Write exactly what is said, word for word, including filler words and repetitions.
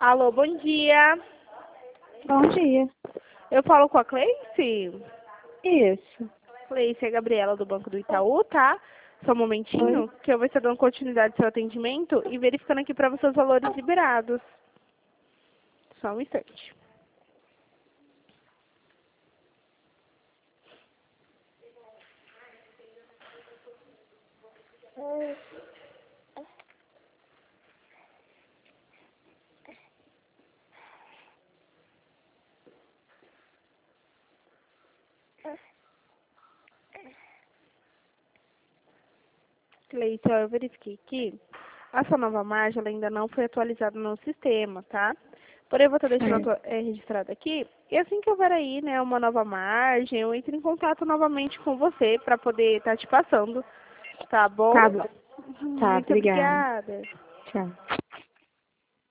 Alô, bom dia. Bom dia. Eu falo com a Cleice? Isso. Cleice, é a Gabriela do Banco do Itaú, tá? Só um momentinho, Oi. que eu vou estar dando continuidade ao seu atendimento e verificando aqui para você os valores liberados. Só um instante. Cleice, ó, eu verifiquei aqui. A sua nova margem ela ainda não foi atualizada no sistema, tá? Porém, eu vou estar deixando Certo. atua- é, registrado aqui. E assim que houver aí, né, uma nova margem, eu entro em contato novamente com você para poder estar te passando. Tá bom? Tá bom. Tá, Muito obrigada. obrigada. Tchau.